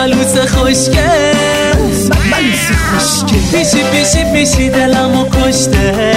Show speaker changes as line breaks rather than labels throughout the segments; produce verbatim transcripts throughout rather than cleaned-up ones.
ملوس خوشگل
ملوس خوشگل
پیشی پیشی پیشی دلمو کشته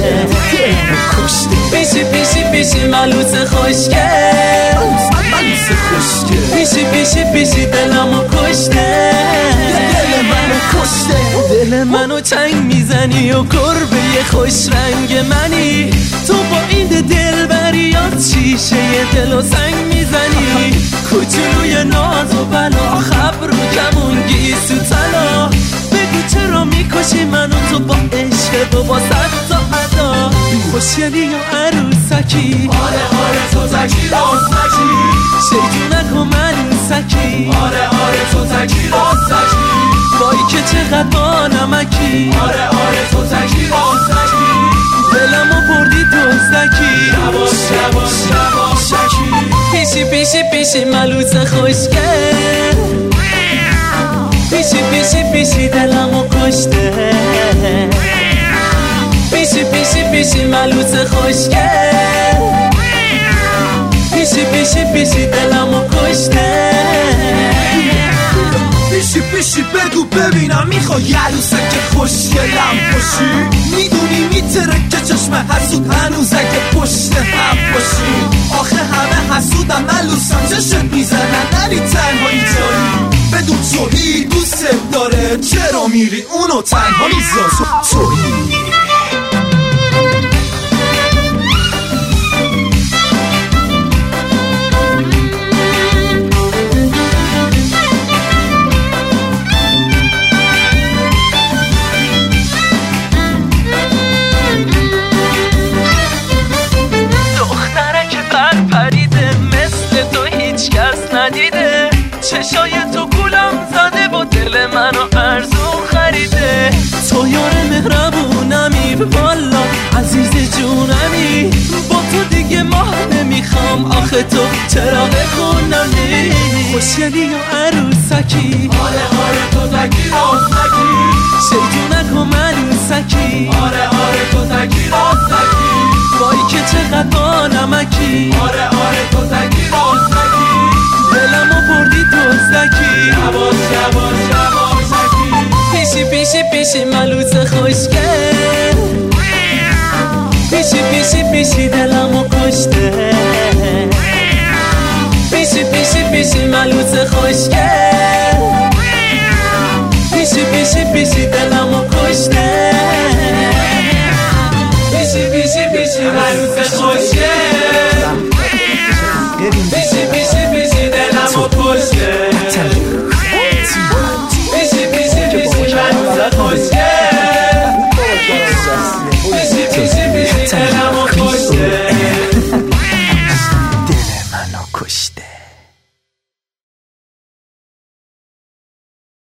پیشی پیشی پیشی ملوس خوشگل
ملوس خوشگل
پیشی پیشی پیشی دلمو کشته
دل منو کشته
دل منو چنگ میزنی و گربه خوش رنگ منی تو با این دل بریات شیشه دل و سنگ میزنی کوچولوی ناز و بلا خبر و کمون گیسو طلا بگو چرا میکشی منو تو با عشق و با صد تا ادا خوشگلی و عروسکی
آره آره تو تکی راستکی
شیطونک و ملوسکی
آره آره تو تکی راستکی
وای که چقدر با نمکی
آره آره تو تکی راستکی
دلمو بردی دزدکی
یواش یواش یواشکی
پیشی پیشی پیشی ملوس خوشگل پیشی پیشی پیشی دلمو کشته پیشی پیشی پیشی ملوس خوشگل پیشی پیشی پیشی دلمو کشته
پیشی پیشی بگو ببینم میخوای عروسک خوشگلم باشی میدونی میترکه چشم حسود هنوز اگه پشت هم باشی آخه همه حسودم ملوسم چشت میزنن نری تنهایی جایی بدون توهی دوست داره چرا میری اونو تنها میذاری توهی
ندیده چشای تو گولم زده با دل منو ارزون خریده تو یار مهربونمی والا عزیز جونمی با تو دیگه ماه نمیخوام آخه تو چراغ خونمی خوشگلی و عروسکی
آره آره تو تکی راستکی
شیطونک و ملوسکی
آره آره تو تکی راستکی
وای که چقدر با نمکی
آره آره تو تکی راستکی
دلمو بردی دزدکی
یواش یواش یواشکی
پیشی پیشی پیشی ملوس خوشگل پیشی پیشی پیشی دلمو کشته پیشی پیشی پیشی ملوس خوشگل پیشی پیشی پیشی دلمو کشته پیشی پیشی پیشی ملوس خوشگل